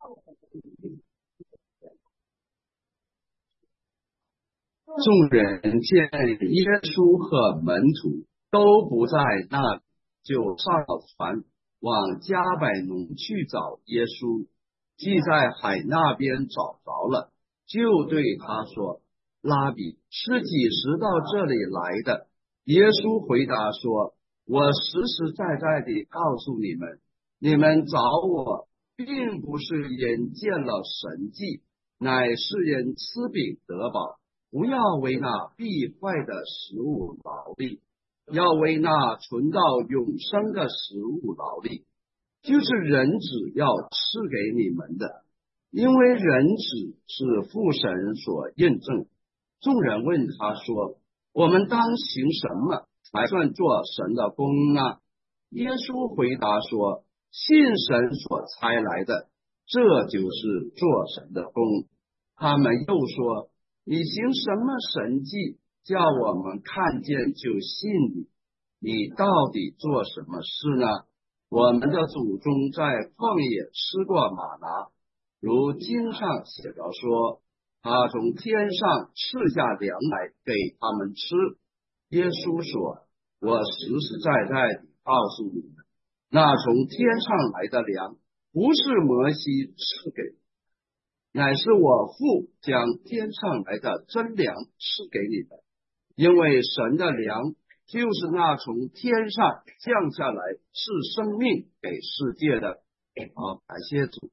众人见耶稣和门徒都不在那里，就上了船，往加百农去找耶稣。既在海那边找着了，就对他说：拉比，是几时到这里来的？耶稣回答说：我实实在在地告诉你们，你们找我，并不是因见了神迹，乃是因吃饼得饱。不要为那必坏的食物劳力，要为那存到永生的食物劳力，就是人子要赐给你们的，因为人子是父神所印证。众人问他说：我们当行什么才算做神的工呢？耶稣回答说：信神所差来的，这就是做神的工。他们又说：你行什么神迹，叫我们看见就信你？你到底做什么事呢？我们的祖宗在旷野吃过玛拿，如经上写着说，他从天上赐下粮来给他们吃。耶稣说：我实实在在地告诉你们，那从天上来的粮，不是摩西赐给，乃是我父将天上来的真粮赐给你们。因为神的粮就是那从天上降下来赐生命给世界的。感谢主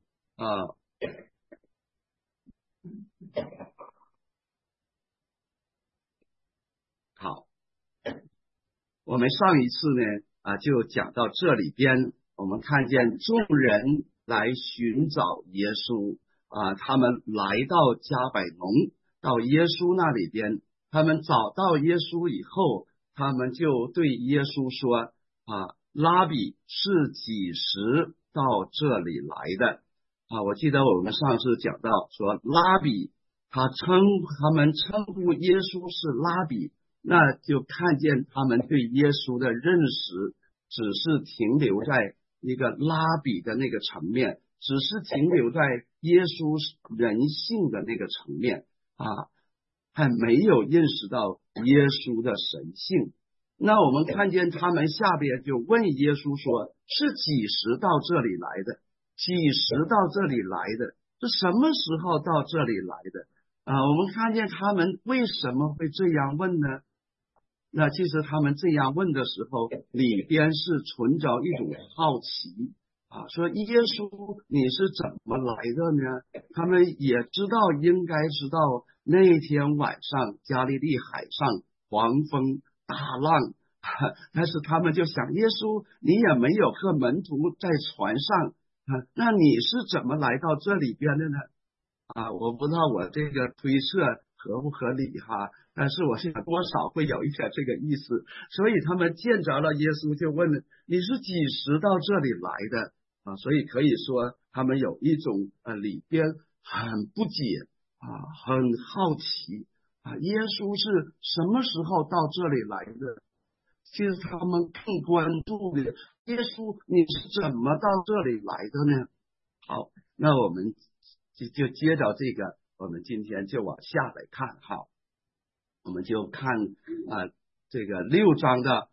好，我们上一次呢就讲到这里边，我们看见众人来寻找耶稣他们来到加百农，到耶稣那里边，他们找到耶稣以后，他们就对耶稣说拉比，是几时到这里来的？我记得我们上次讲到说，拉比他们称呼耶稣是拉比，那就看见他们对耶稣的认识只是停留在一个拉比的那个层面，只是停留在耶稣人性的那个层面还没有认识到耶稣的神性。那我们看见他们下边就问耶稣说，是几时到这里来的？几时到这里来的？是什么时候到这里来的？我们看见他们为什么会这样问呢？那其实他们这样问的时候，里边是存着一种好奇说耶稣你是怎么来的呢？他们也知道，应该知道那天晚上加利利海上狂风大浪但是他们就想，耶稣你也没有和门徒在船上那你是怎么来到这里边的呢？我不知道我这个推测合不合理但是我想多少会有一点这个意思。所以他们见着了耶稣就问了，你是几时到这里来的所以可以说他们有一种里边很不解很好奇耶稣是什么时候到这里来的？其实他们更关注的，耶稣你是怎么到这里来的呢？好，那我们就接着这个，我们今天就往下来看我们就看这个6章的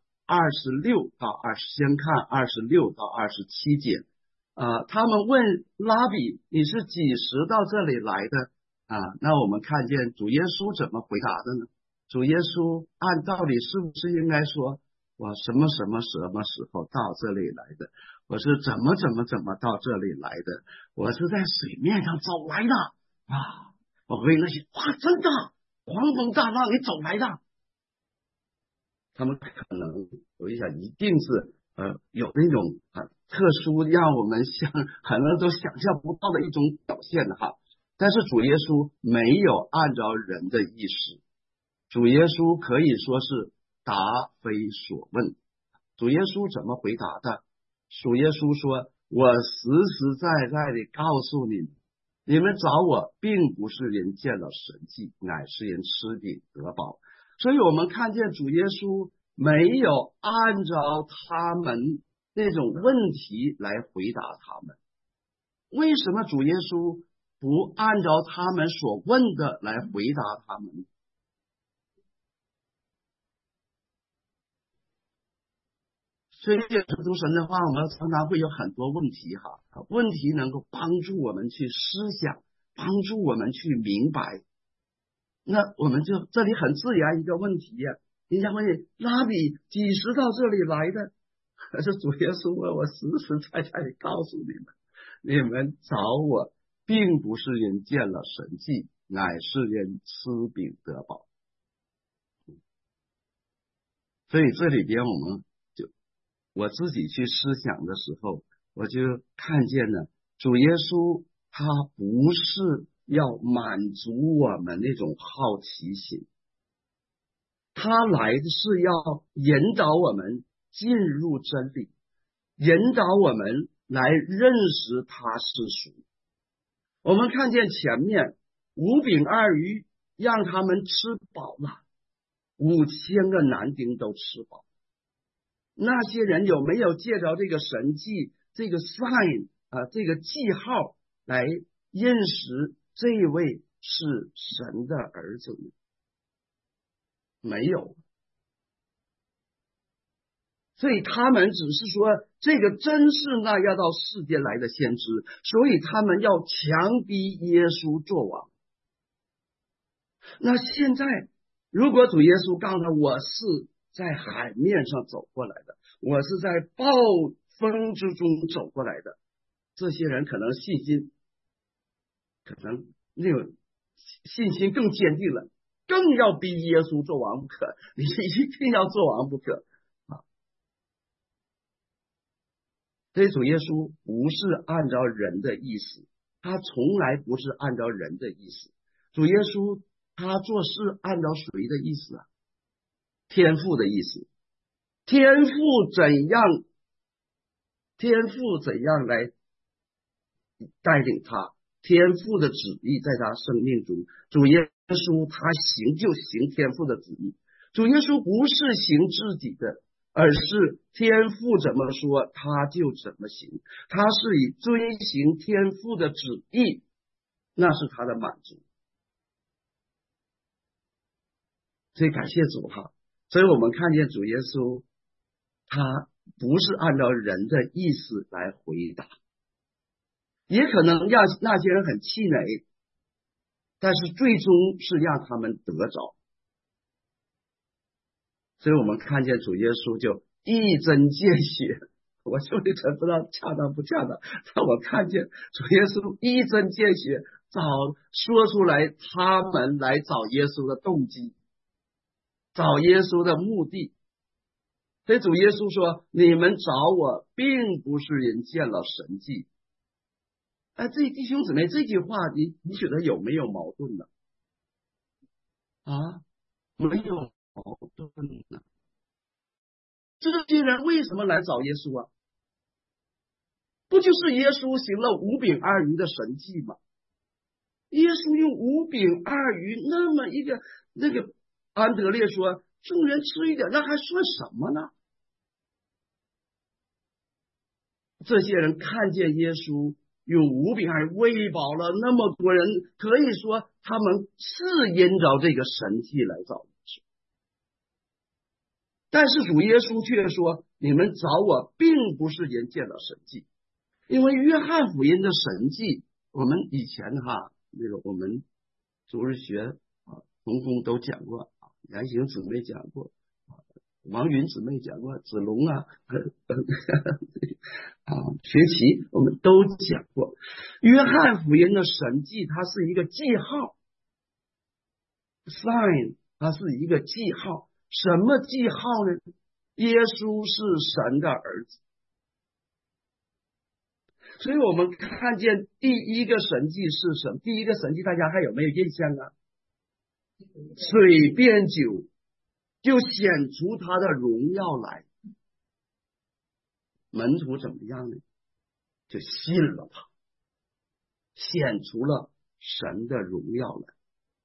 26到先看26到27节他们问拉比，你是几时到这里来的那我们看见主耶稣怎么回答的呢？主耶稣按道理是不是应该说，我什么什么时候到这里来的？我是怎么到这里来的？我是在水面上走来的我为那些真的狂风大浪你走来的。他们可能我一想一定是有那种特殊让我们可能都想象不到的一种表现但是主耶稣没有按照人的意识，主耶稣可以说是答非所问。主耶稣怎么回答的？主耶稣说，我实实在在地告诉你们，你们找我并不是人见了神迹，乃是人吃饼得饱。所以我们看见主耶稣没有按照他们那种问题来回答他们为什么主耶稣不按照他们所问的来回答他们？所以读神的话，我们常常会有很多问题问题能够帮助我们去思想，帮助我们去明白。那我们就这里很自然一个问题呀，人家问你拉比几时到这里来的？可是主耶稣问我实实在在地告诉你们找我并不是人见了神迹，乃是人吃饼得饱。所以这里边我自己去思想的时候，我就看见了主耶稣他不是要满足我们那种好奇心，他来的是要引导我们进入真理，引导我们来认识他是谁。我们看见前面5饼2鱼让他们吃饱了，5000个男丁都吃饱。那些人有没有借着这个神迹，这个 sign 这个记号来认识这位是神的儿子呢？没有。所以他们只是说这个真是那要到世界来的先知，所以他们要强逼耶稣做王。那现在如果主耶稣告诉他我是在海面上走过来的，我是在暴风之中走过来的，这些人可能信心可能那种信心更坚定了，更要逼耶稣做王不可，你一定要做王不可。所以主耶稣不是按照人的意思，他从来不是按照人的意思。主耶稣他做事按照谁的意思啊？天父的意思。天父怎样来带领他，天父的旨意在他生命中，主耶稣他就行天父的旨意。主耶稣不是行自己的，而是天父怎么说他就怎么行，他是以遵行天父的旨意，那是他的满足。所以感谢主所以我们看见主耶稣他不是按照人的意思来回答，也可能让那些人很气馁，但是最终是让他们得着。所以我们看见主耶稣就一针见血，我兄弟才不知道恰当不恰当，但我看见主耶稣一针见血说出来他们来找耶稣的动机，找耶稣的目的。所以主耶稣说你们找我并不是人见了神迹。这弟兄姊妹，这句话你觉得有没有矛盾呢？没有矛盾呢。这些人为什么来找耶稣啊？不就是耶稣行了5饼2鱼的神迹吗？耶稣用5饼2鱼那么一个那个安德烈说众人吃一点，那还算什么呢？这些人看见耶稣用5饼2鱼喂饱了那么多人，可以说他们是因着这个神迹来找耶稣。但是主耶稣却说你们找我并不是人见了神迹。因为约翰福音的神迹，我们以前我们主日学同工都讲过，杨行姊妹讲过，王云姊妹讲过，子龙学习我们都讲过。约翰福音的神迹它是一个记号 sign， 它是一个记号。什么记号呢？耶稣是神的儿子。所以我们看见第一个神迹是什么？第一个神迹大家还有没有印象啊？水变酒，就显出他的荣耀来。门徒怎么样呢？就信了他，显出了神的荣耀来。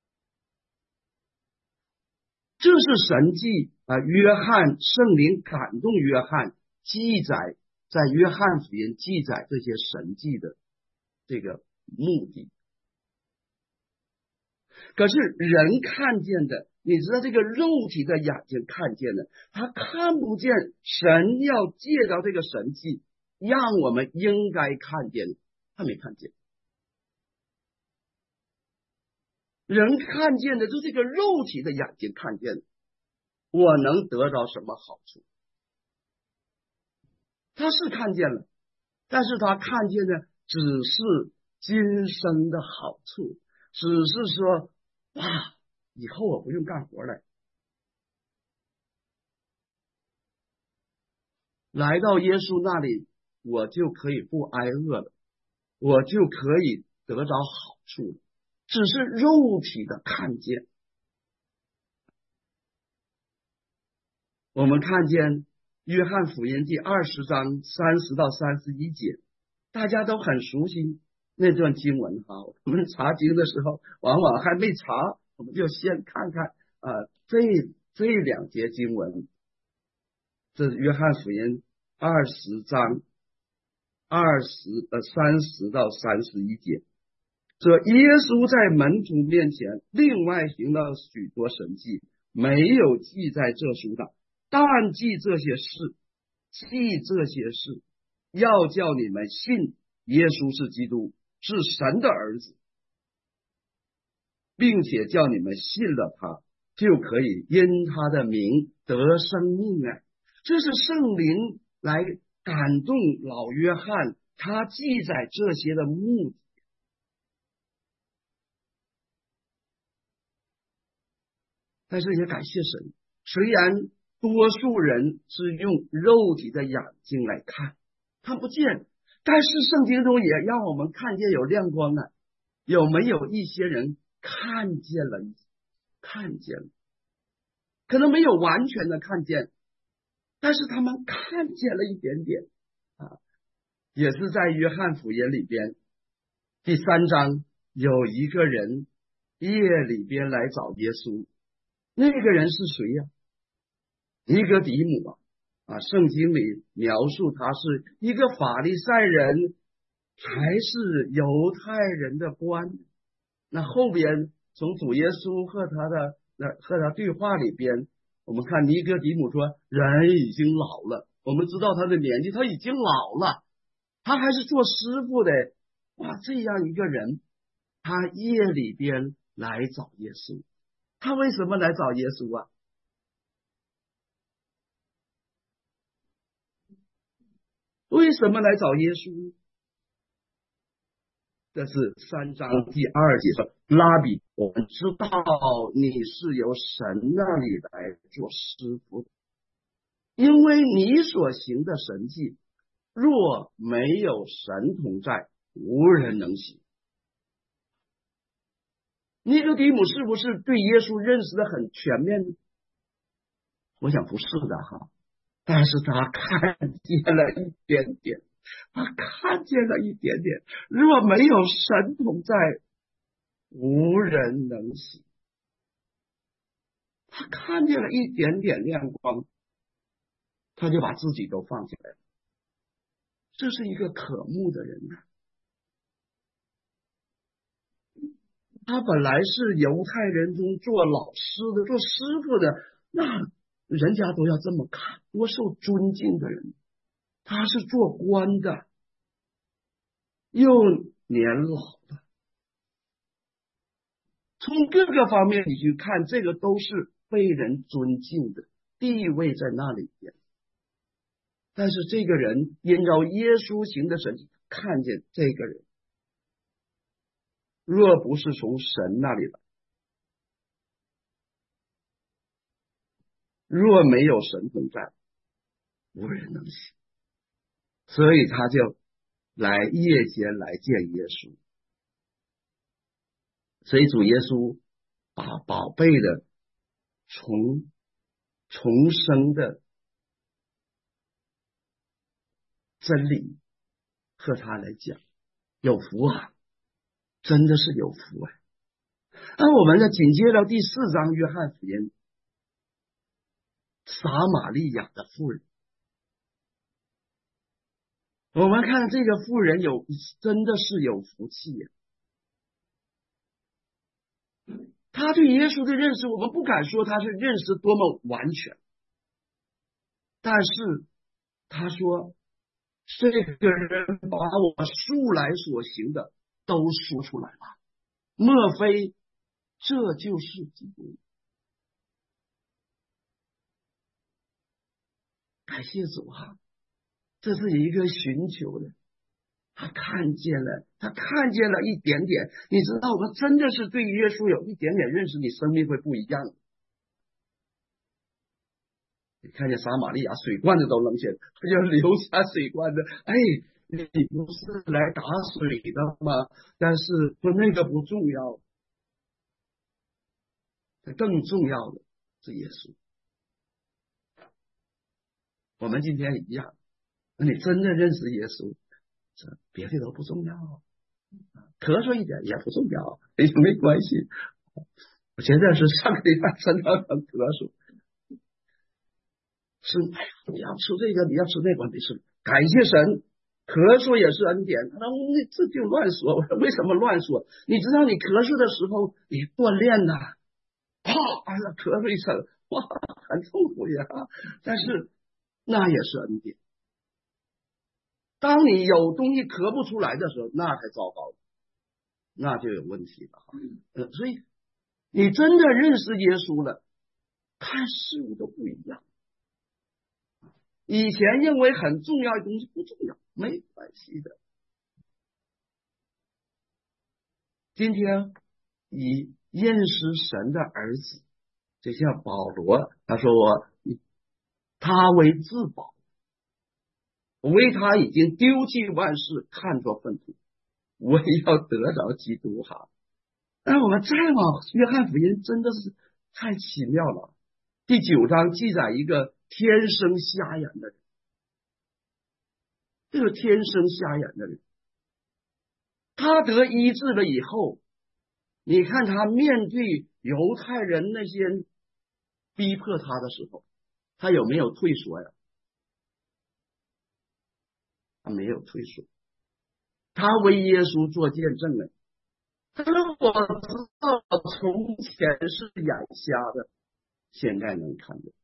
这是神迹约翰圣灵感动约翰记载，在约翰福音记载这些神迹的这个目的。可是人看见的，你知道这个肉体的眼睛看见的，他看不见神要借着这个神迹让我们应该看见，他没看见。人看见的就这个肉体的眼睛看见的，我能得到什么好处？他是看见了，但是他看见的只是今生的好处，只是说哇，以后我不用干活了，来到耶稣那里，我就可以不挨饿了，我就可以得着好处了，只是肉体的看见。我们看见约翰福音第20章30到31节，大家都很熟悉那段经文哈。我们查经的时候，往往还没查，我们就先看看这2节经文。这是约翰福音20章30到31节，说耶稣在门徒面前另外行了许多神迹，没有记在这书上，但记这些事，要叫你们信耶稣是基督，是神的儿子，并且叫你们信了他，就可以因他的名得生命啊！这是圣灵来感动老约翰，他记载这些的目的。但是也感谢神，虽然多数人是用肉体的眼睛来看不见，但是圣经中也让我们看见有亮光啊。有没有一些人看见了，可能没有完全的看见，但是他们看见了一点点啊。也是在约翰福音里边第3章，有一个人夜里边来找耶稣，那个人是谁呀？尼哥底母圣经里描述他是一个法利赛人，还是犹太人的官。那后边从主耶稣和他对话里边，我们看尼哥底母说，人已经老了，我们知道他的年纪，他已经老了，他还是做师傅的。哇，这样一个人，他夜里边来找耶稣。他为什么来找耶稣啊？为什么来找耶稣？这是3章第2节说，拉比，我们知道你是由神那里来做师傅的，因为你所行的神迹，若没有神同在，无人能行。尼哥底母是不是对耶稣认识的很全面呢？我想不是的哈，但是他看见了一点点，如果没有神同在，无人能行。他看见了一点点亮光，他就把自己都放下来了。这是一个可慕的人啊！他本来是犹太人中做老师的、做师傅的，那人家都要这么看，多受尊敬的人。他是做官的，又年老的，从各个方面你去看，这个都是被人尊敬的，地位在那里边。但是这个人因着耶稣行的神迹，看见这个人若不是从神那里来，若没有神同在，无人能行。所以他就来夜间来见耶稣。所以主耶稣把宝贝的重生的真理和他来讲，有福啊，真的是有福啊。那我们再紧接着第4章约翰福音，撒玛利亚的妇人， 我们看这个妇人真的是有福气呀。他对耶稣的认识，我们不敢说他是认识多么完全，但是他说这个人把我素来所行的都说出来了，莫非这就是基督？感谢主啊，这是一个寻求的，他看见了一点点。你知道，我们真的是对耶稣有一点点认识，你生命会不一样。你看见撒玛利亚水罐子都扔下，他就留下水罐子。哎，你不是来打水的吗？但是说那个不重要，更重要的是耶稣。我们今天一样，那你真的认识耶稣，这别的都不重要，咳嗽一点也不重要，没关系。我现在是上个礼拜真的很咳嗽，是哎呀，你要吃这个，你要吃那个，没事。感谢神，咳嗽也是恩典。他说你这就乱说，我说为什么乱说？你知道你咳嗽的时候，你锻炼呐，啪，咳嗽一声，哇，很痛苦呀。但是那也是恩典。当你有东西咳不出来的时候，那才糟糕，那就有问题了。所以你真的认识耶稣了，看事物都不一样。以前认为很重要的东西不重要，没关系的。今天以认识神的儿子，就像保罗，他说他为至宝，为他已经丢弃万事，看作粪土，我也要得着基督哈。那我们再往约翰福音，真的是太奇妙了。第9章记载一个天生瞎眼的人，这个天生瞎眼的人，他得医治了以后，你看他面对犹太人那些逼迫他的时候，他有没有退缩呀？他没有退缩，他为耶稣做见证了。他说我知道从前是眼瞎的，现在能看见。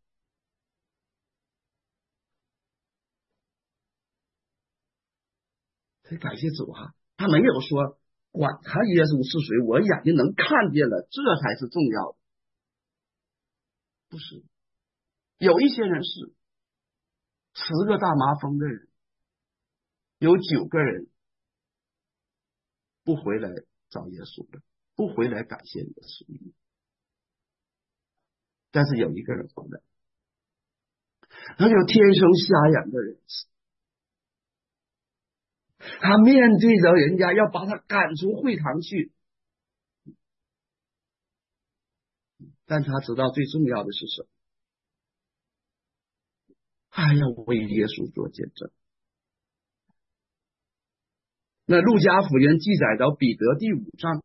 所以感谢主哈，他没有说管他耶稣是谁，我眼睛能看见了，这才是重要的。不是，有一些人是10个大麻风的人，有9个人不回来找耶稣的，不回来感谢耶稣，但是有一个人回来。那有天生瞎眼的人，他面对着人家要把他赶出会堂去，但他知道最重要的是什么？他要为耶稣做见证。那路加福音记载到彼得第5章，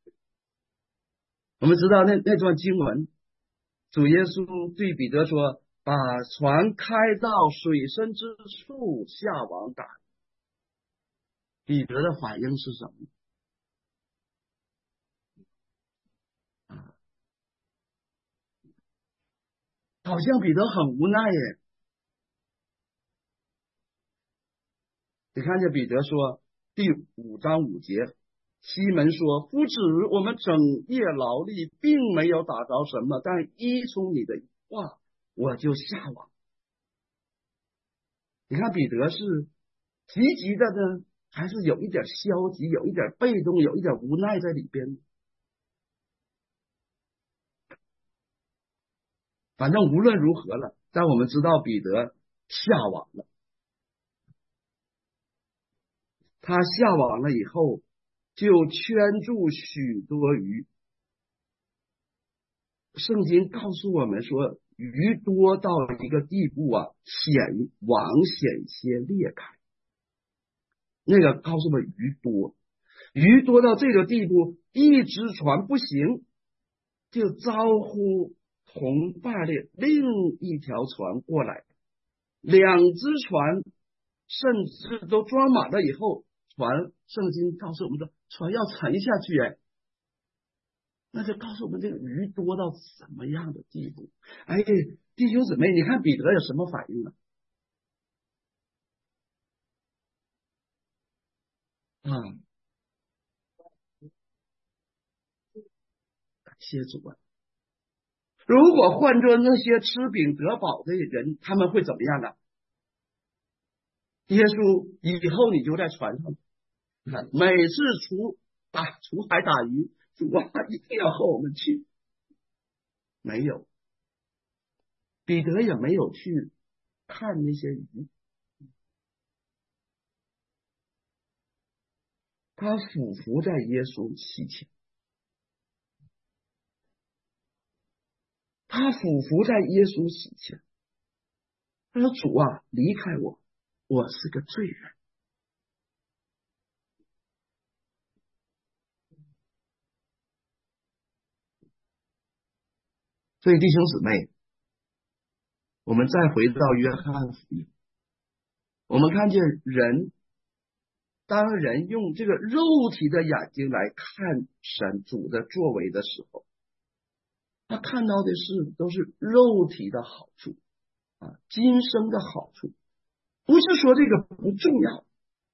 我们知道那段经文，主耶稣对彼得说：“把船开到水深之处下网打。”彼得的反应是什么？好像彼得很无奈耶。你看见彼得说第5章5节，西门说：“夫子，我们整夜劳力，并没有打着什么，但依从你的话，我就下网。”你看彼得是积极的呢，还是有一点消极，有一点被动，有一点无奈在里边？反正无论如何了，但我们知道彼得下网了。他下网了以后，就圈住许多鱼。圣经告诉我们说，鱼多到一个地步啊，网险些裂开。那个告诉我们鱼多到这个地步，一只船不行，就招呼同伴的另一条船过来，2只船甚至都装满了以后，船圣经告诉我们说，船要沉下去，哎，那就告诉我们这个鱼多到什么样的地步。哎，弟兄姊妹，你看彼得有什么反应呢？啊，感谢主啊！如果换做那些吃饼得饱的人，他们会怎么样呢？耶稣以后你就在船上，每次出海打鱼，主啊一定要和我们去。没有，彼得也没有去看那些鱼，他俯伏在耶稣膝前，他俯伏在耶稣膝前，他说：“主啊，离开我，我是个罪人。”所以弟兄姊妹，我们再回到约翰福音，我们看见人，当人用这个肉体的眼睛来看神主的作为的时候，他看到的都是肉体的好处啊，今生的好处。不是说这个不重要，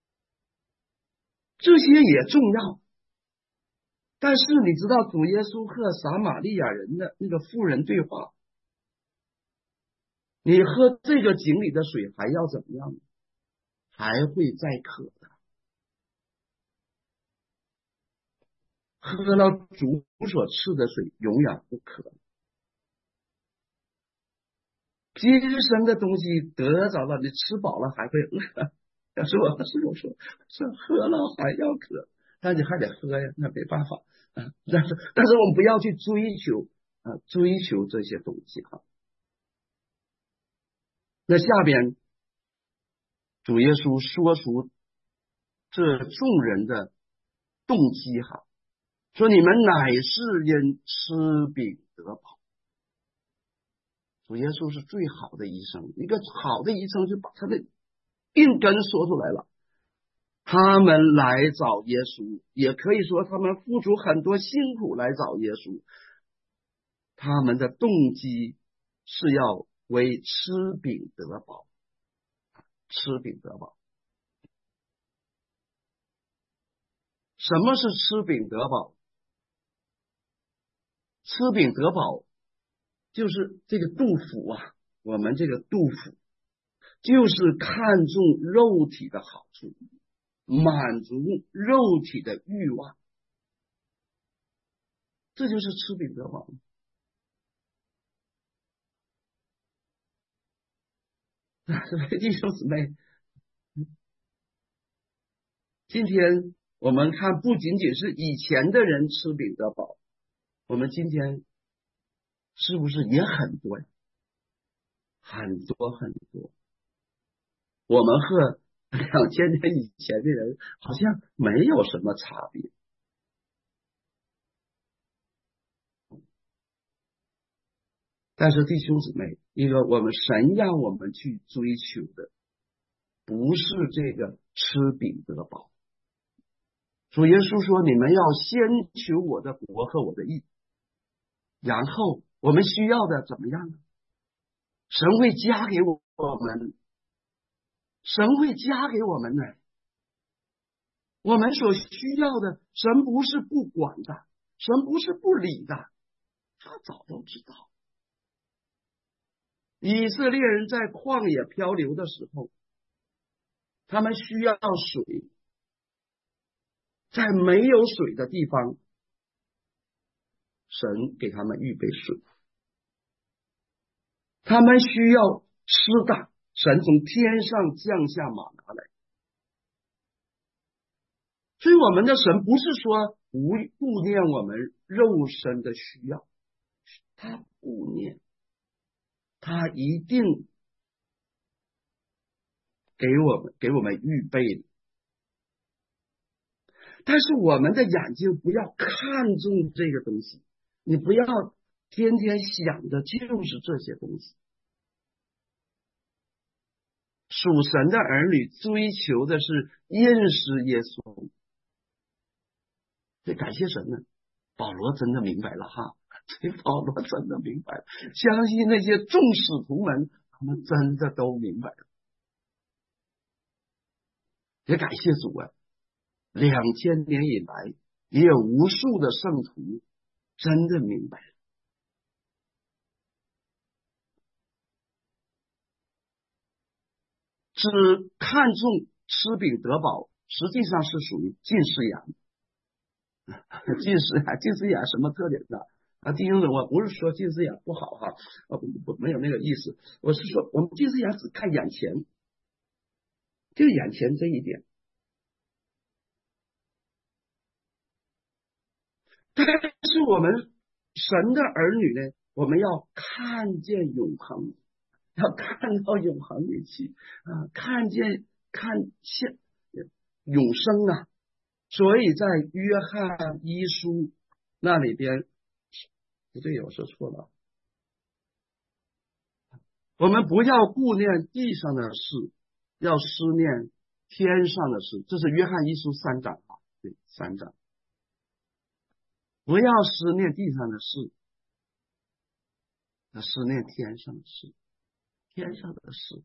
这些也重要。但是你知道主耶稣和撒玛利亚人的那个妇人对话，你喝这个井里的水还要怎么样？还会再渴的。喝了主所赐的水，永远不渴。今生的东西得着了，你吃饱了还会饿。是我说，是喝了还要渴，但你还得喝呀，那没办法啊。但是我们不要去追求这些东西哈。那下边主耶稣说出这众人的动机哈，说你们乃是因吃饼得饱。主耶稣是最好的医生，一个好的医生就把他的病根说出来了。他们来找耶稣，也可以说他们付出很多辛苦来找耶稣，他们的动机是要为吃饼得饱。吃饼得饱，什么是吃饼得饱？吃饼得饱就是这个杜甫啊，我们这个杜甫就是看重肉体的好处，满足肉体的欲望，这就是吃饼得饱。弟兄姊妹，今天我们看，不仅仅是以前的人吃饼得饱，我们今天是不是也很多呀？很多很多。我们和2000年以前的人好像没有什么差别。但是弟兄姊妹，一个我们神让我们去追求的，不是这个吃饼得饱。主耶稣说：“你们要先求我的国和我的义，然后我们需要的怎么样呢？神会加给我们，神会加给我们的。我们所需要的，神不是不管的，神不是不理的，他早都知道。以色列人在旷野漂流的时候，他们需要水，在没有水的地方，神给他们预备水。他们需要吃的，神从天上降下玛拿来。所以我们的神不是说不顾念我们肉身的需要，他顾念，他一定给我们预备的。但是我们的眼睛不要看重这个东西，你不要天天想的就是这些东西。 属神的儿女追求的是认识耶稣。所以感谢神呢，保罗真的明白了哈，所以保罗真的明白了，相信那些众使徒们，他们真的都明白了。也感谢主啊，2000年以来，也有无数的圣徒真的明白了。只看重吃饼得饱，实际上是属于近视眼。近视眼什么特点呢？弟兄们，我不是说近视眼不好哈，我没有那个意思，我是说我们近视眼只看眼前，就眼前这一点。但是我们神的儿女呢，我们要看见永恒，要看到永恒里去看见永生啊。所以在约翰一书那里边，不对，我说错了。我们不要顾念地上的事，要思念天上的事。这是约翰一书3章啊，对，3章。不要思念地上的事，要思念天上的事，天上的事。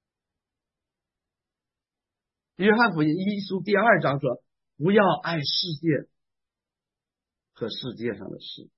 约翰福音一书第2章说，不要爱世界和世界上的事。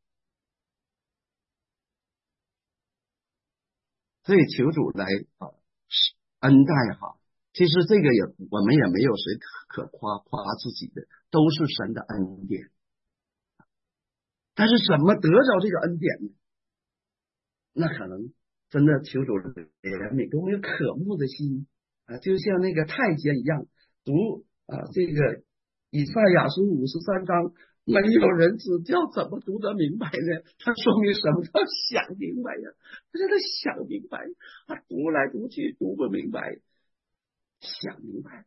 所以求主来恩待哈。其实这个我们也没有谁可夸自己的，都是神的恩典。但是怎么得着这个恩典呢？那可能真的求主怜悯，给我们有渴慕的心就像那个太监一样，读这个以赛亚书53章，没有人指教，怎么读得明白呢？他说明什么叫想明白呀？他说他想明白，读来读去读不明白，想明白。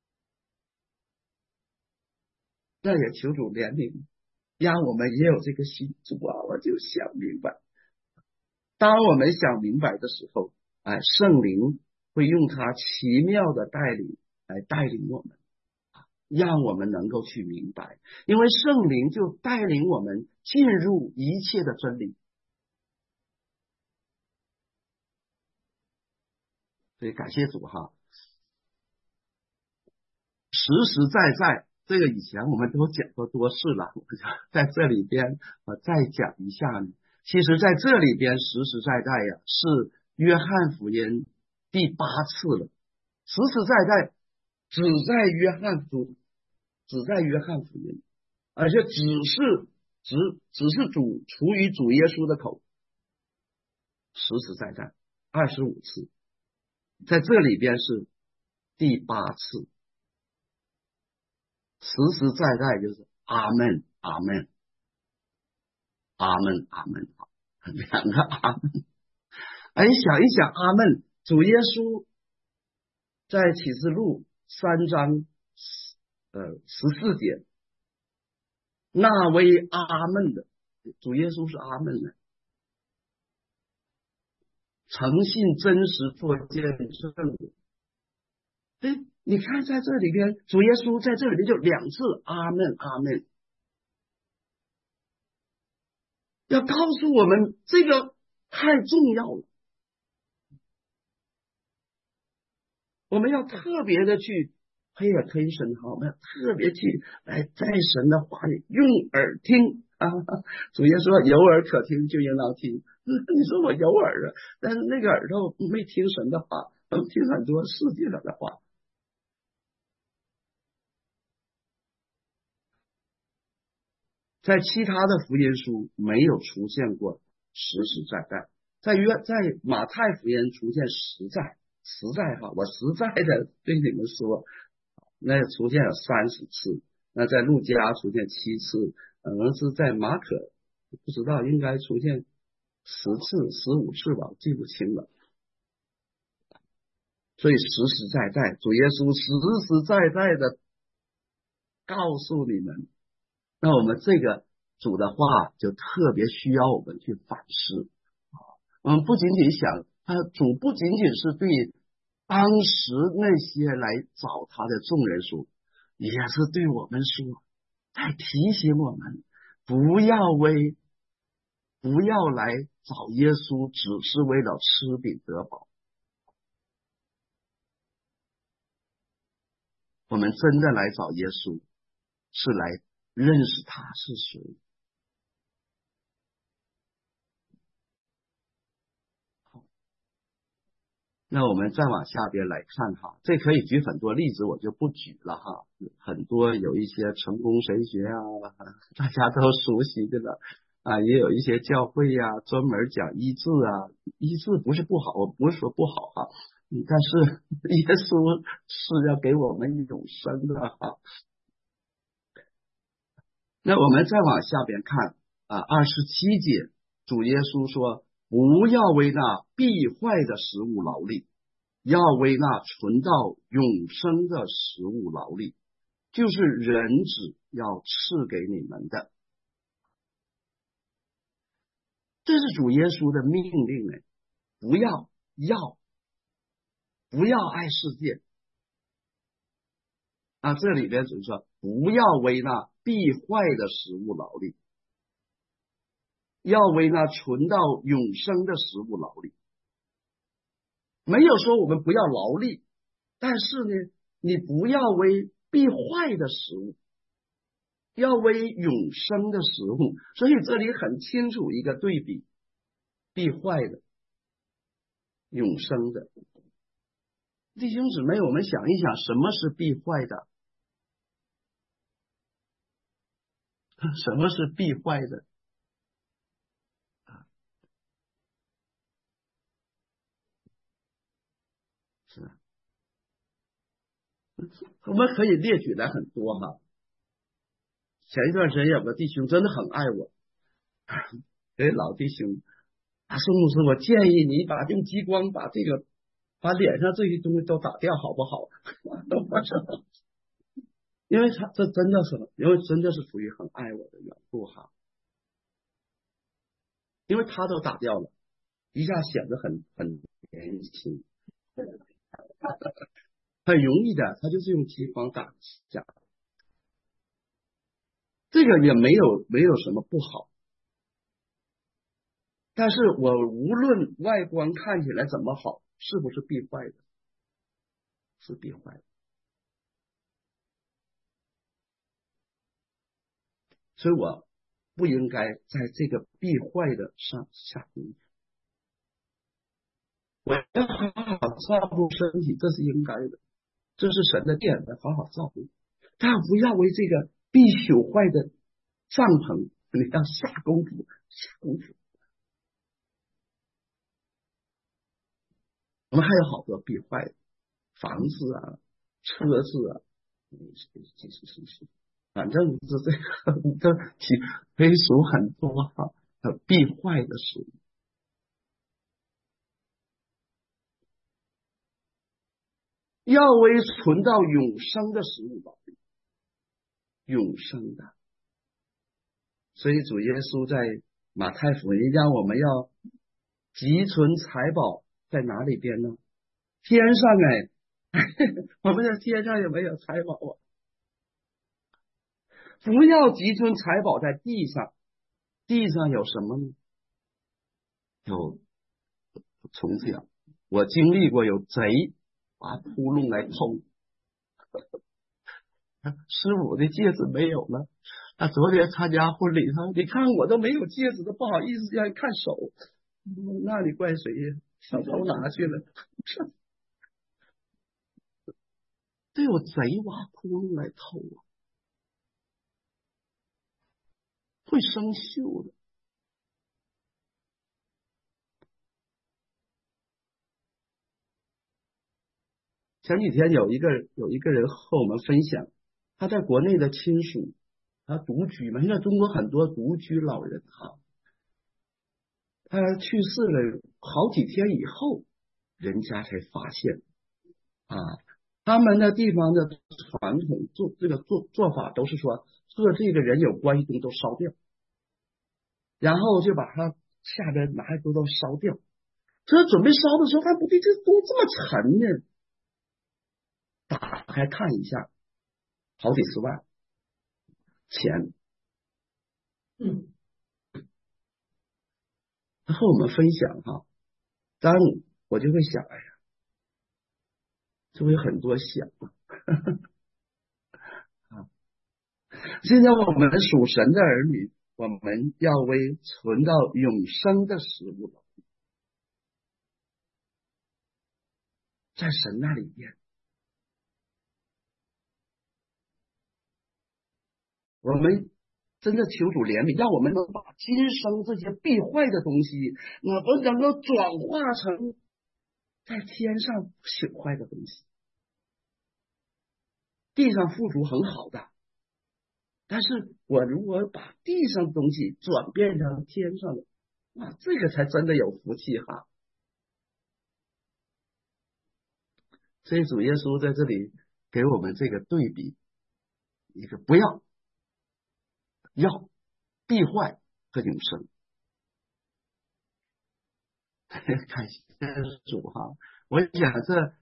那也求主怜悯，让我们也有这个心，主我就想明白。当我们想明白的时候，圣灵会用他奇妙的带领来带领我们，让我们能够去明白，因为圣灵就带领我们进入一切的真理。所以感谢主哈，实实在在，这个以前我们都讲过多次了，我在这里边再讲一下呢。其实在这里边实实在在呀，是约翰福音第8次了，实实在在只在约翰福音，而且只是出于主耶稣的口，实实在在25次，在这里边是第8次，实实在在就是阿们阿们阿们阿们，两个阿们。想一想阿们，主耶稣在启示录3章14节，那位阿们的，主耶稣是阿们的，诚信真实做见证的。你看在这里边，主耶稣在这里边就2次阿们阿们，要告诉我们这个太重要了，我们要特别的去pay attention，我们要特别去来在神的话里用耳听主耶稣说有耳可听就应当听。你说我有耳但是那个耳朵没听神的话，听很多世界上的话。在其他的福音书没有出现过实实在在，在马太福音出现实在我实在的对你们说，那出现了30次，那在路加出现7次，可能是在马可不知道应该出现10次15次吧，记不清了。所以实实在在主耶稣实实在在的告诉你们，那我们这个主的话就特别需要我们去反思。我们不仅仅想主不仅仅是对当时那些来找他的众人说，也是对我们说，在提醒我们不要来找耶稣，只是为了吃饼得饱。我们真的来找耶稣，是来认识他是谁。那我们再往下边来看哈，这可以举很多例子，我就不举了哈。很多有一些成功神学啊，大家都熟悉的了啊，也有一些教会呀，专门讲医治啊。医治不是不好，我不是说不好哈，但是耶稣是要给我们永生的哈。那我们再往下边看啊，27节，主耶稣说：“不要为那必坏的食物劳力，要为那存到永生的食物劳力，就是人子要赐给你们的。”这是主耶稣的命令呢，不要爱世界啊！这里边就是说，不要为那必坏的食物劳力，要为那存到永生的食物劳力。没有说我们不要劳力，但是呢，你不要为必坏的食物，要为永生的食物。所以这里很清楚一个对比，必坏的，永生的。弟兄姊妹，我们想一想，什么是必坏的？什么是必坏的？是，我们可以列举来很多哈。前一段时间有个弟兄真的很爱我，老弟兄啊，宋牧师，我建议你用激光把脸上这些东西都打掉，好不好？因为他这真的是出于很爱我的缘故哈，因为他都打掉了，一下显得很年轻，很容易的，他就是用激光打下，这个也没有什么不好。但是我无论外观看起来怎么好，是不是必坏的？是必坏的。所以我不应该在这个必坏的上下功夫。我要好好照顾身体，这是应该的，这是神的殿，要好好照顾。但不要为这个必朽坏的帐篷，你要下功夫，下功夫。我们还有好多必坏的房子啊、车子啊，反正是这可以数很多哈，必坏的事。要为存到永生的食物保证，永生的。所以主耶稣在马太福音让我们要积存财宝在哪里边呢？天上我们在天上也没有财宝啊。不要积存财宝在地上，地上有什么呢？有虫子呀，我经历过有贼把窟窿来偷。师母的戒指没有了，他昨天参加婚礼，他说你看我都没有戒指，都不好意思让你看手。那你怪谁呀？小偷拿去了。这有贼挖窟窿来偷啊，会生锈的。前几天有一个人和我们分享，他在国内的亲属，他独居嘛，现在中国很多独居老人哈，他去世了好几天以后，人家才发现啊，他们那地方的传统做法都是说和这个人有关系的都烧掉，然后就把他下边拿一都烧掉。这准备烧的时候，他不对，这东西这么沉呢， 打开看一下，好几十万钱。然后我们分享哈，当我就会想，哎呀，就会很多想啊。现在我们属神的儿女，我们要为存到永生的食物，在神那里边，我们真的求主怜悯，让我们能把今生这些必坏的东西，能够转化成在天上不朽坏的东西。地上富足很好的，但是我如果把地上的东西转变成天上的，哇，这个才真的有福气哈。所以主耶稣在这里给我们这个对比，一个不要必坏和永生。感谢主哈，我想这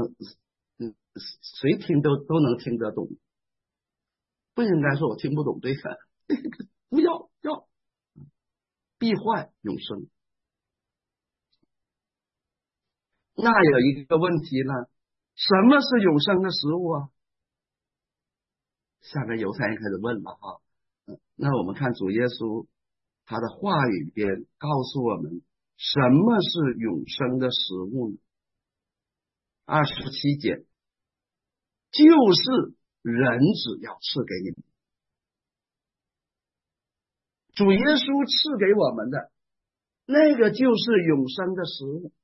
谁听都能听得懂，不应该说我听不懂对的，不要必坏永生。那有一个问题呢，什么是永生的食物啊？下面犹太人开始问了哈。那我们看主耶稣他的话语边告诉我们什么是永生的食物呢？27节，就是人子要赐给你们。主耶稣赐给我们的那个就是永生的食物。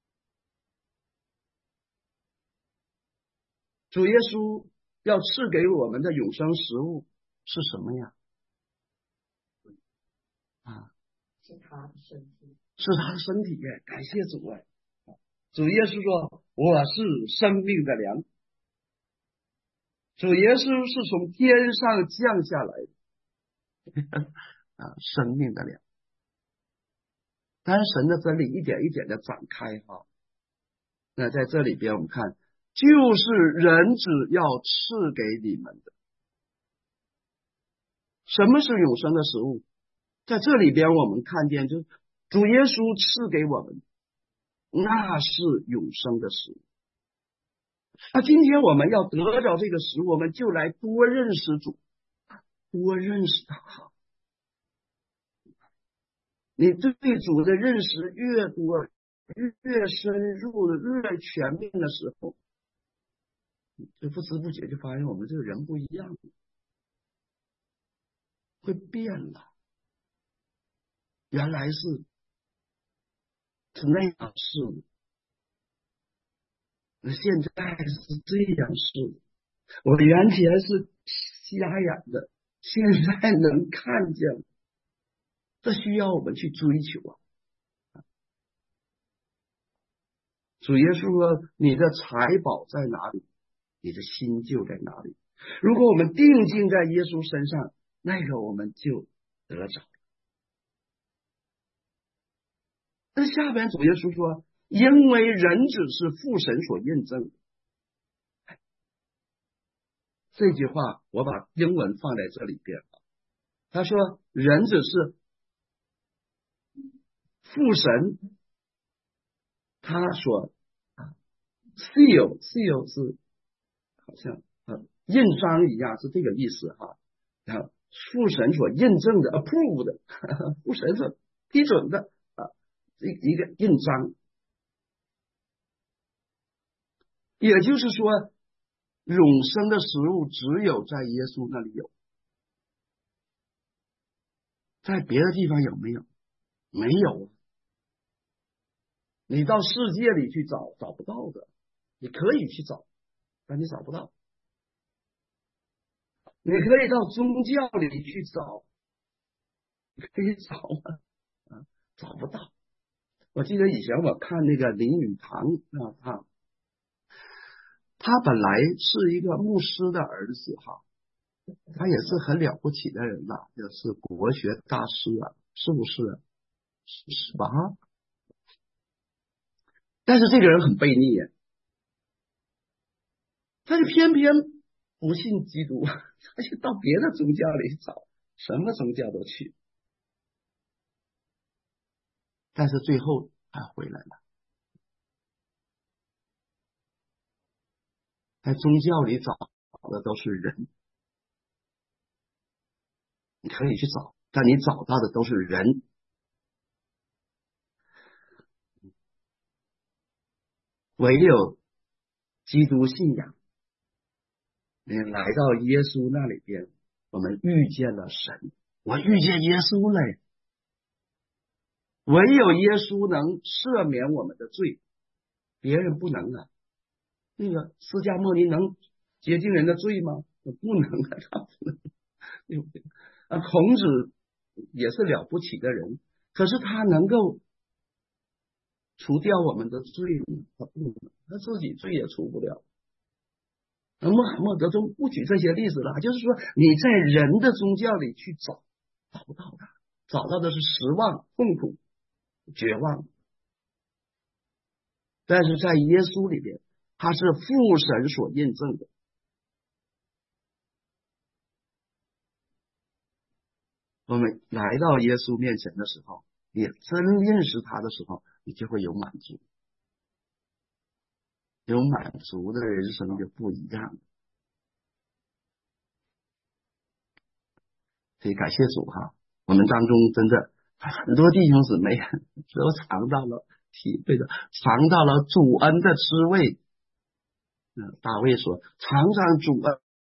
主耶稣要赐给我们的永生食物是什么呀？ 是他的身体， 是他的身体耶！感谢主哎！主耶稣说：“我是生命的粮。”主耶稣是从天上降下来的生命的粮。当然，神的真理一点一点的展开哈。那在这里边，我们看，就是人子要赐给你们的。什么是永生的食物？在这里边，我们看见，就是主耶稣赐给我们，那是永生的食物。那今天我们要得着这个食物，我们就来多认识主，多认识他。你对主的认识越多、越深入、越全面的时候，就不知不觉就发现我们这个人不一样，会变了。原来是那样是，现在是这样是。我原先是瞎眼的，现在能看见了。这需要我们去追求啊！主耶稣说：“你的财宝在哪里，你的心就在哪里。”如果我们定睛在耶稣身上，那个我们就得着。那下边主耶稣说：“因为人子是父神所印证的。”这句话我把英文放在这里边。他说：“人子是父神，他所seal 是好像印章一样，是这个意思哈。父神所印证的 approve 的，父神所批准的一个印章。也就是说，永生的食物只有在耶稣那里有，在别的地方有没有？没有。你到世界里去找，找不到的。你可以去找，但你找不到。你可以到宗教里去找，你可以找找不到。我记得以前我看那个林语堂他本来是一个牧师的儿子哈，他也是很了不起的人呐，也是国学大师啊，是不是？是吧？但是这个人很悖逆， 他就偏偏不信基督，他就到别的宗教里找，什么宗教都去，但是最后他回来了。在宗教里找的都是人，你可以去找，但你找到的都是人。唯有基督信仰，你来到耶稣那里边，我们遇见了神，我遇见耶稣了。唯有耶稣能赦免我们的罪，别人不能啊。那个释迦牟尼能洁净人的罪吗？不能啊，他不能，对不对？孔子也是了不起的人，可是他能够除掉我们的罪吗？他不能，他自己罪也除不了。莫德中不举这些例子了，就是说你在人的宗教里去找，找不到的，找到的是失望、痛苦、绝望。但是在耶稣里边，他是父神所印证的。我们来到耶稣面前的时候，你真认识他的时候，你就会有满足，有满足的人生就不一样。所以感谢主哈，我们当中真的很多弟兄姊妹都尝到了体会的，尝到了主恩的滋味。大卫说：“尝尝主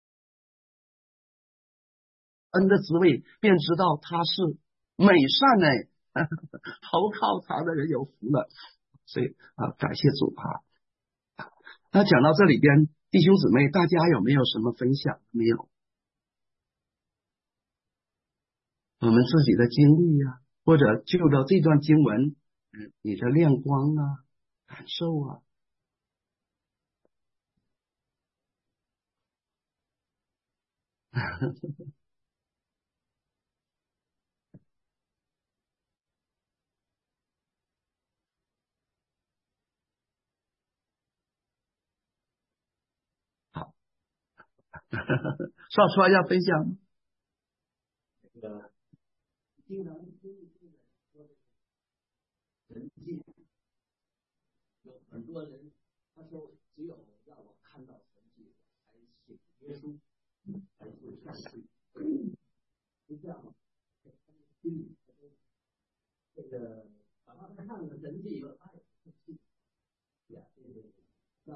恩的滋味，便知道他是美善呢。投靠他的人有福了。”所以感谢主哈。那讲到这里边，弟兄姊妹，大家有没有什么分享？没有？我们自己的经历啊，或者就着这段经文，你的亮光啊，感受啊。好，少川要分享吗？ 这个经常听说神迹，有很多人他说只有让我看到神迹，才信耶稣，才会相信。是这样，这个把他看了神迹以后，他也不信。呀，那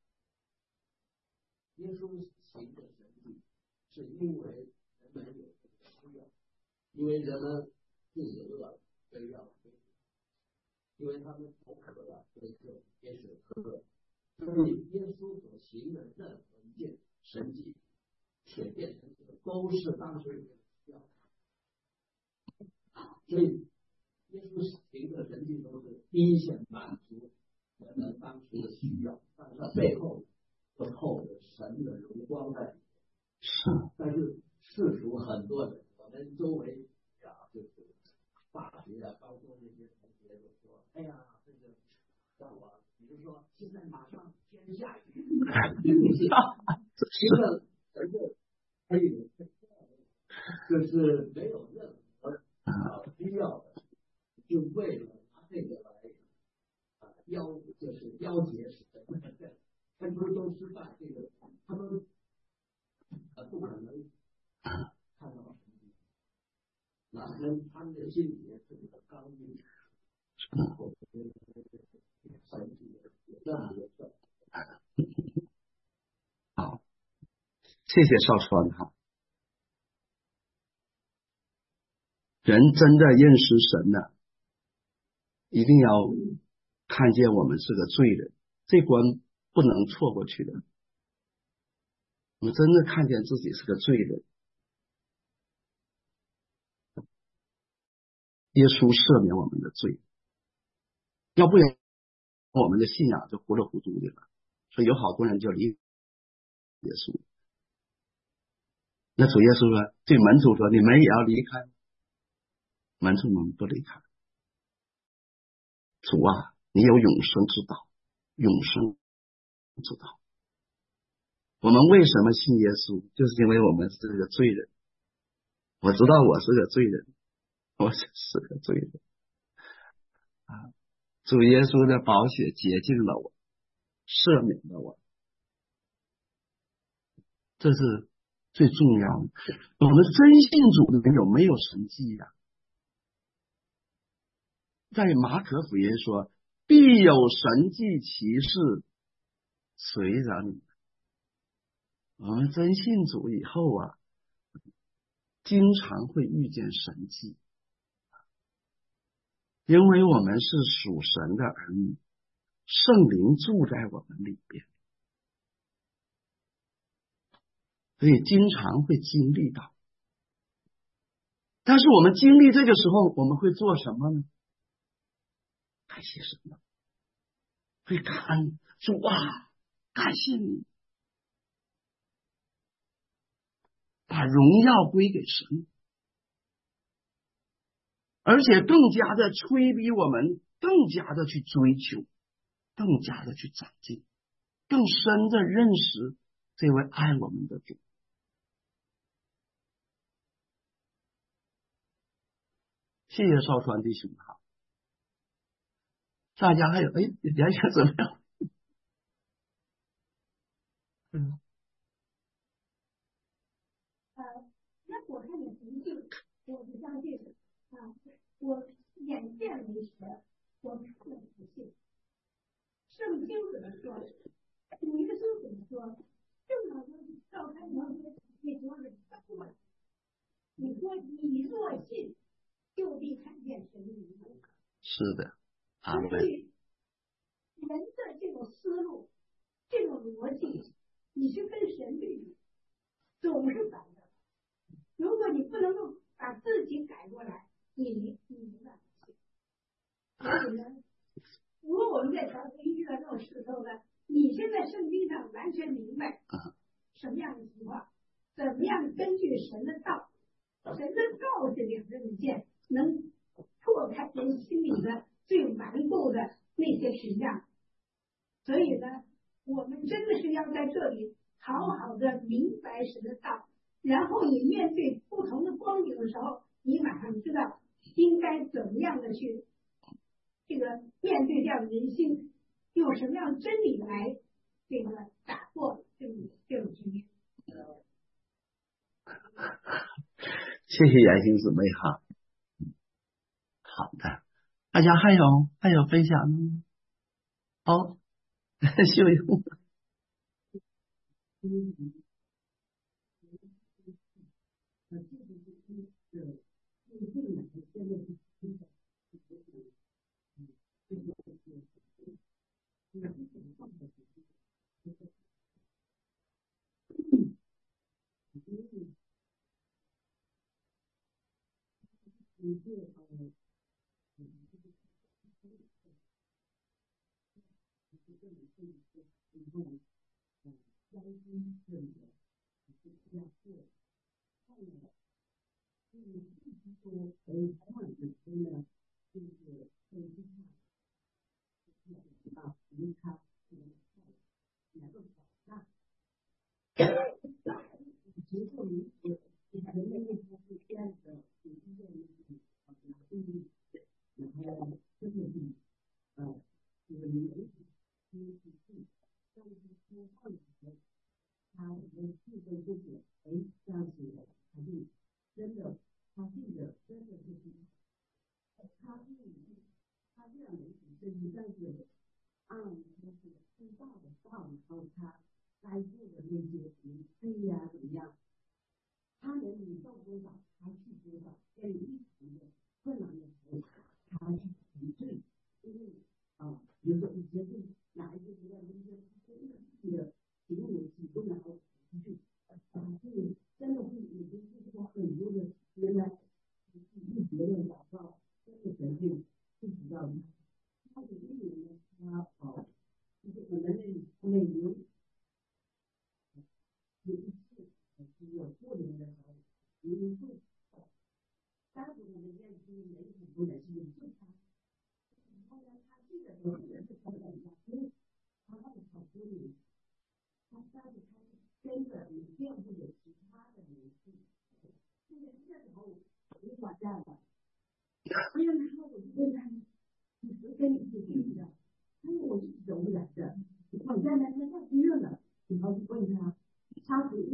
耶稣行的神迹，是因为人们有这个需要，因为人们肚子饿了，所以要喝；因为他们口渴了，所以就接水喝。所以耶稣所行的任何一件神迹，且变成这个，都是当时人的需要。所以耶稣行的神迹都是第一线满足人们当时的需要，但是它背后都透着神的荣光在里面。 是， 但是世俗很多人，我们周围就是大学高中那些同学都说：“哎呀，这个让我，比如说现在马上天下雨，这个还有就是没有任何需要的，就为了拿这个来就是要挟神，他们都失败，这个他们不可能看到神迹。那他们的心里面是比较刚硬，然后神迹也这样的事。 好，谢谢少川哈。人真的认识神呢，一定要看见我们是个罪人，这关不能错过去的。我们真的看见自己是个罪人，耶稣赦免我们的罪，要不然我们的信仰就糊里糊涂的了。所以有好多人就离耶稣。那主耶稣说，对门徒说：“你们也要离开。”门徒们不离开。主啊，你有永生之道，永生之道。 我们为什么信耶稣？就是因为我们是个罪人。我知道我是个罪人，我是个罪人啊！主耶稣的宝血洁净了我，赦免了我，这是最重要的。我们真信主的人有没有神迹呀？在马可福音说，必有神迹奇事随着你们。我们真信主以后啊，经常会遇见神迹，因为我们是属神的儿女，圣灵住在我们里边，所以经常会经历到。但是我们经历这个时候，我们会做什么呢？感谢神了，会感恩主啊，感谢你，把荣耀归给神，而且更加的催逼我们，更加的去追求，更加的去长进，更深的认识这位爱我们的主。谢谢少川弟兄哈，大家还有联想怎么样？ 那我看你成就，我不相信啊！我眼见为实，我看了不信。圣经怎么说？主耶稣怎么说？正好就是照他描写那多人都问，你说你若信，就必看见神的名。 是的，阿门。 所以人的这种思路、这种逻辑，你是跟神比，总是反的。如果你不能够把自己改过来，你没办法信。所以呢，如果我们在调频遇到这种时候呢，你是在圣经上完全明白什么样的情况，怎么样根据神的道，神的道是两刃的剑，能破开人心里的最顽固的那些形象。所以呢，我们真的是要在这里好好的明白神的道，然后你面对不同的光景的时候，你马上知道应该怎么样的去这个面对这样的人心，用什么样的真理来这个打破这种局面。 谢谢妍心姊妹哈。好的，大家还有分享吗？好，秀秀。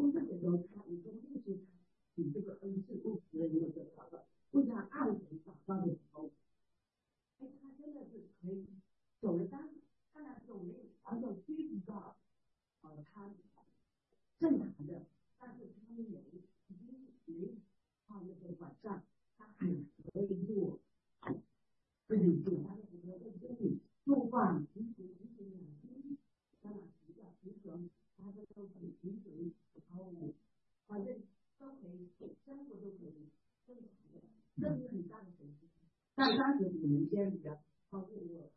从这个时候看，你从这些你这个恩赐不值得你的祷告，为他爱人祷告的时候，他真的是可以走了当然走没有完全追不到他正常的，但是他们有已经没到那个晚上，他还可以做，可以做他的很多的生意做饭，平时当然比较平衡，他的都可以平时，然后反正都可以生活都可以正常的，这是很大的神奇。但当时你们先比较，包括我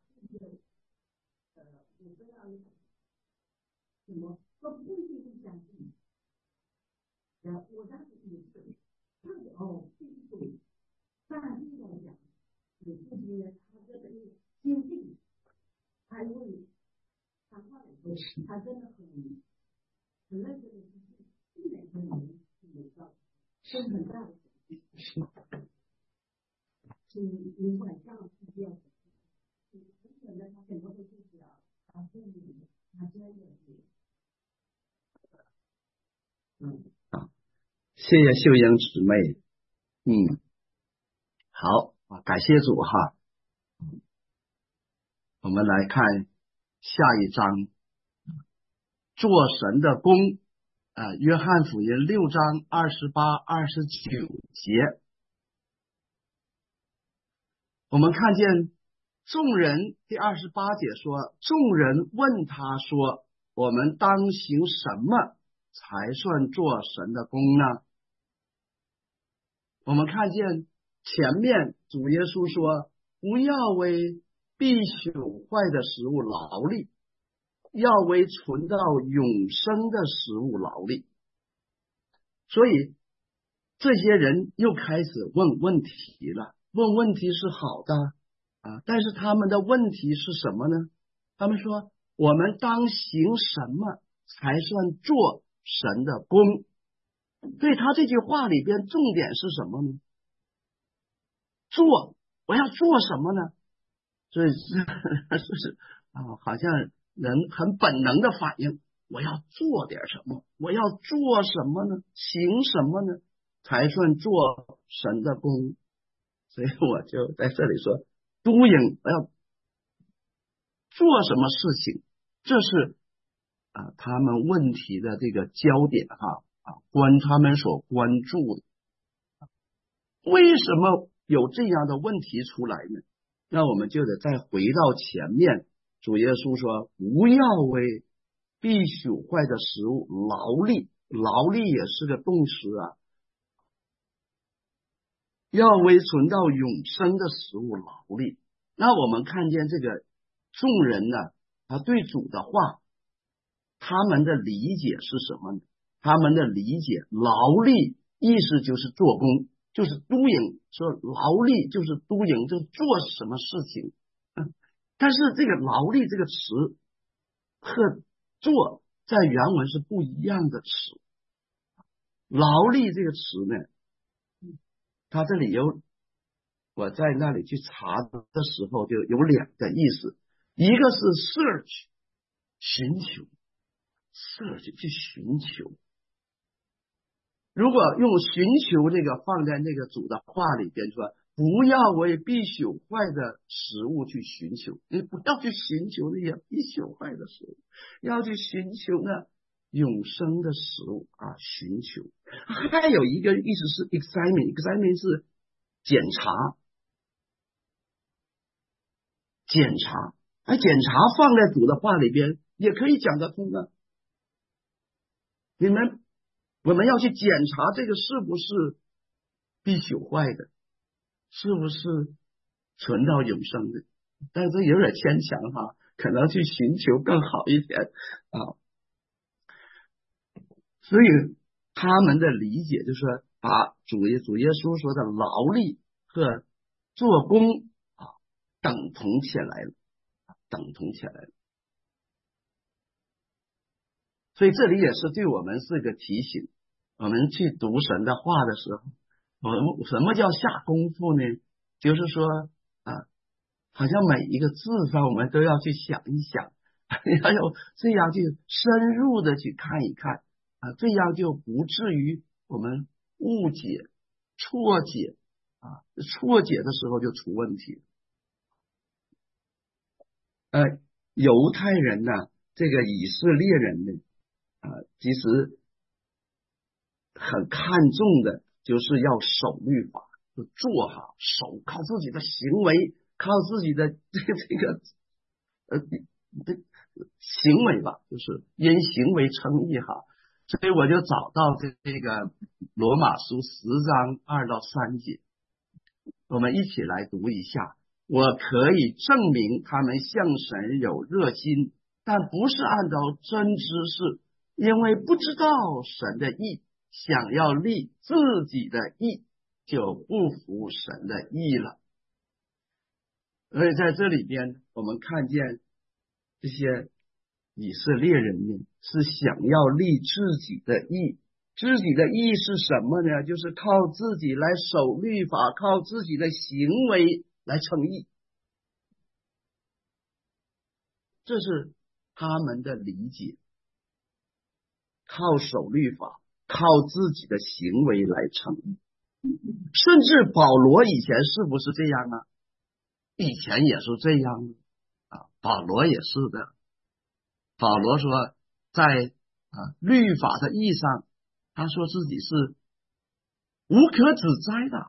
我知道什么都不一定相信。我当时也是，必须对，但是现在讲，我父亲呢，他这个心境，他因为谈话的时候，他真的很认真的去一点都没有到，是很大的神奇。你晚上是这样的，很可能他很多的事情啊，他真的是。 谢谢秀英姊妹。好啊，感谢主哈。我们来看下一章，做神的工约翰福音6章28、29节，我们看见众人第28节说，众人问他说，我们当行什么才算做神的工呢？我们看见前面主耶稣说，不要为必朽坏的食物劳力，要为存到永生的食物劳力。所以这些人又开始问问题了，问问题是好的但是他们的问题是什么呢？他们说，我们当行什么才算做神的工？所以他这句话里边重点是什么呢？做，我要做什么呢？所以是好像人很本能的反应，我要做点什么，我要做什么呢？行什么呢？才算做神的工？所以我就在这里说，doing，我要做什么事情？这是他们问题的这个焦点他们所关注的。为什么有这样的问题出来呢？那我们就得再回到前面，主耶稣说，不要为必朽坏的食物劳力，劳力也是个动词要为存到永生的食物劳力。那我们看见这个众人呢，对主的话，他们的理解是什么呢？他们的理解，劳力意思就是做工，就是 doing， 说劳力就是 doing， 就做什么事情。但是这个劳力这个词和做在原文是不一样的词。劳力这个词呢，它这里我在那里去查的时候就有两个意思，一个是 search， 寻求 ，search 去寻求。如果用寻求这个放在那个主的话里边说，不要为必朽坏的食物去寻求，你不要去寻求那些必朽坏的食物，要去寻求呢永生的食物寻求。还有一个意思是 examine 是检查，检查放在主的话里边也可以讲得通的。我们要去检查这个是不是必朽坏的，是不是存到永生的，但是有点牵强可能去寻求更好一点所以他们的理解就是说，把主耶稣说的劳力和做工等同起来了。所以这里也是对我们是个提醒，我们去读神的话的时候，什么叫下功夫呢？就是说好像每一个字上我们都要去想一想，要有这样去深入的去看一看这样就不至于我们误解、错解错解的时候就出问题。犹太人呢，这个以色列人呢，其实很看重的就是要守律法，就做好守，靠自己的行为，靠自己的这个行为吧，就是因行为称义哈。所以我就找到这个罗马书10章2到3节，我们一起来读一下。我可以证明他们向神有热心，但不是按照真知识，因为不知道神的义，想要立自己的义，就不服神的义了。所以在这里边我们看见这些以色列人呢，是想要立自己的义。自己的义是什么呢？就是靠自己来守律法，靠自己的行为来称义，这是他们的理解。靠守律法，靠自己的行为来称义。甚至保罗以前是不是这样啊？以前也是这样保罗也是的。保罗说在律法的义上，他说自己是无可指摘的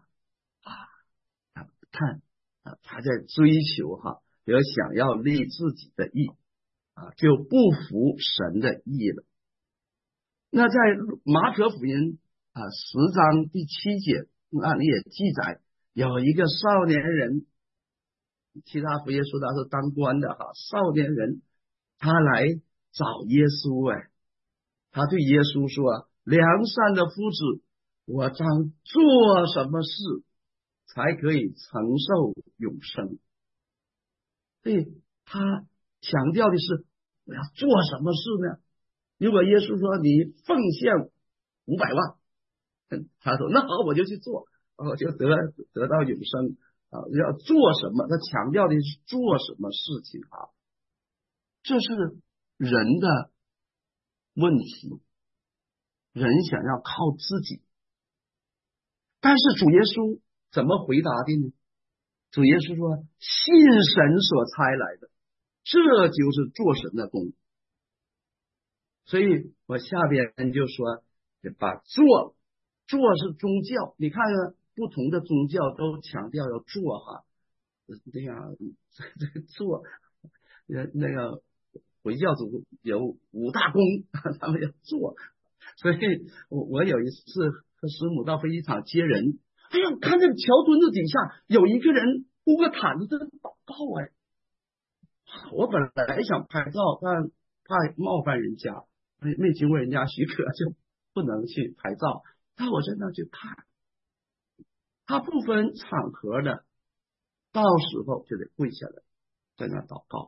看他在追求也想要立自己的义就不服神的义了。那在马可福音10章第7节那里也记载，有一个少年人，其他福音说他是当官的少年人，他来找耶稣他对耶稣说：良善的夫子，我当做什么事才可以承受永生？所以他强调的是我要做什么事呢？如果耶稣说你奉献500万，他说那好，我就去做，我就得到永生要做什么？他强调的是做什么事情这是人的问题，人想要靠自己。但是主耶稣怎么回答的呢？主耶稣说：信神所差来的，这就是做神的工。所以我下边就说把做是宗教，你看不同的宗教都强调要做这样这个做那个回教徒有5大功他们要做。所以我有一次和师母到飞机场接人，哎呀，看这个桥墩子底下有一个人铺个毯子在祷告我本来想拍照，但怕冒犯人家，没经过人家许可就不能去拍照。但我在那去看，他不分场合的，到时候就得跪下来在那祷告。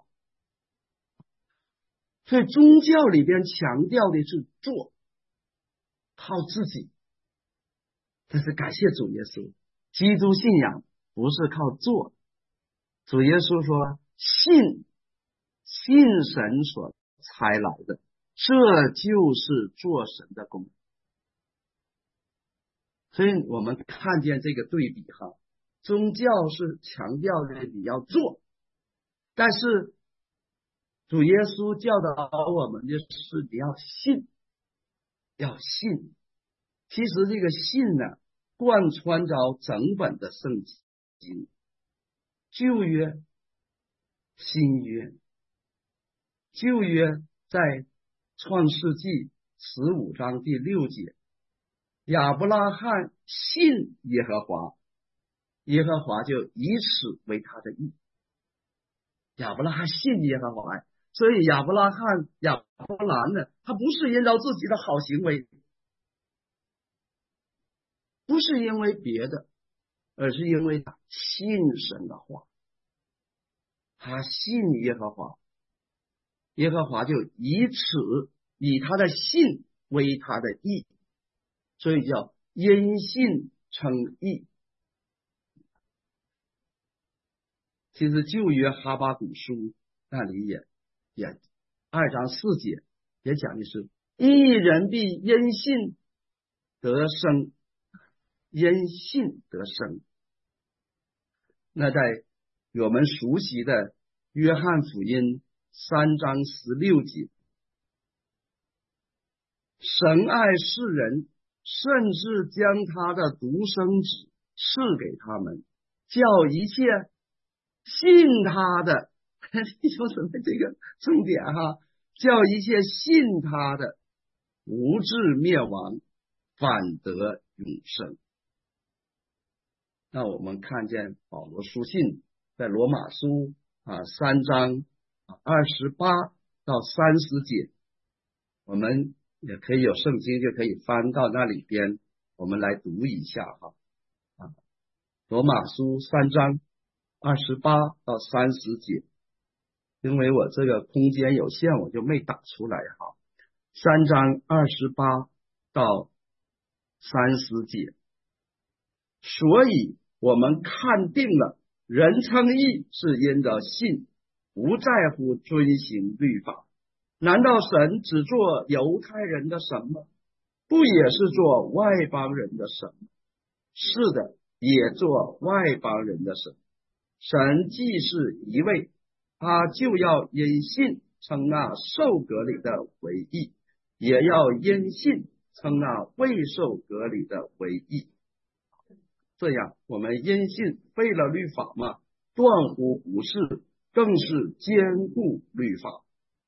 所以宗教里边强调的是做，靠自己。但是感谢主耶稣，基督信仰不是靠做。主耶稣说信神所差来的，这就是做神的工。所以我们看见这个对比宗教是强调的你要做，但是主耶稣教导我们的是你要信，其实这个信呢，贯穿着整本的圣经，旧约、新约。旧约在创世纪15章第6节，亚伯拉罕信耶和华，耶和华就以此为他的义。亚伯拉罕信耶和华，所以亚伯兰呢，他不是依照自己的好行为，不是因为别的，而是因为他信神的话，他信耶和华，耶和华就以他的信为他的义，所以叫因信称义。其实旧约哈巴谷书那里也2章4节也讲的是义人必因信得生，因信得生。那在我们熟悉的约翰福音3章16节，神爱世人，甚至将他的独生子赐给他们，叫一切信他的，你说什么这个重点哈，叫一切信他的不至灭亡，反得永生。那我们看见保罗书信在罗马书3章28到30节，我们也可以有圣经就可以翻到那里边，我们来读一下哈。罗马书3章28到30节，因为我这个空间有限，我就没打出来哈。3章28到30节，所以我们看定了，人称义是因着信，不在乎遵行律法。难道神只做犹太人的神吗？不也是做外邦人的神吗？是的，也做外邦人的神。神既是一位，他就要因信称那受割礼的为义，也要因信称那未受割礼的为义。这样，我们因信废了律法吗？断乎不是，更是坚固律法。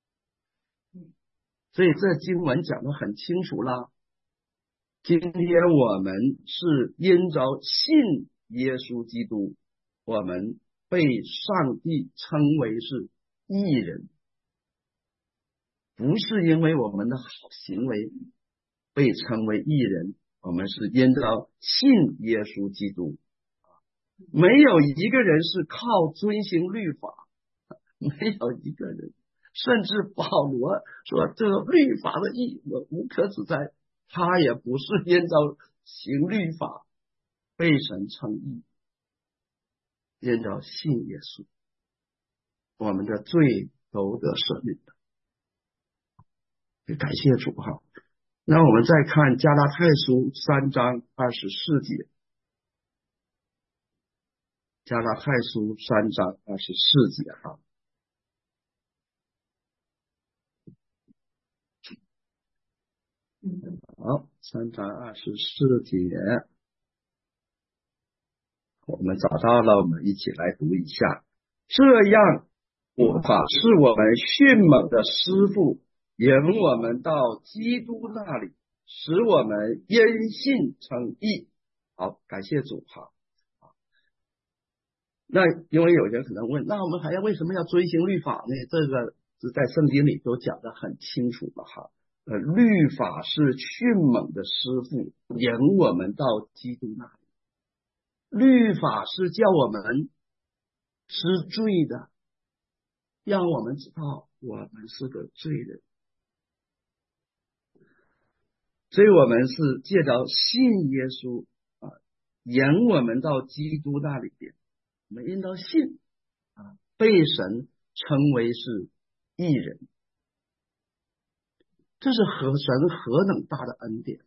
所以这经文讲得很清楚啦。今天我们是因着信耶稣基督，我们被上帝称为是义人，不是因为我们的好行为被称为义人，我们是因着信耶稣基督。没有一个人是靠遵行律法，没有一个人，甚至保罗说这个律法的义我无可指摘，他也不是因着行律法被神称义，因着信耶稣，我们的罪都得赦免的。感谢主哈。那我们再看加拉太书3章24节，加拉太书3章24节哈。好，3章24节，我们找到了，我们一起来读一下。这样，法是我们迅猛的师傅，引我们到基督那里，使我们因信称义。好，感谢主哈。那因为有人可能问，那我们还要为什么要遵行律法呢？这个是在圣经里都讲得很清楚了哈。律法是迅猛的师傅，引我们到基督那里。律法是叫我们知罪的，让我们知道我们是个罪人。所以我们是借着信耶稣引我们到基督那里边，我们因着信被神称为是义人。这是神何等大的恩典。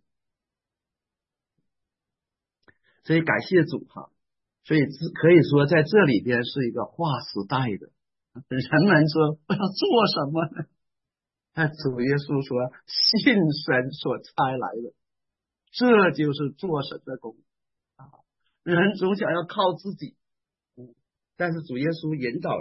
所以感谢主哈。所以可以说在这里边是一个划时代的。人们说要做什么呢？但主耶稣说信神所差来的，这就是做神的工人总想要靠自己，但是主耶稣引导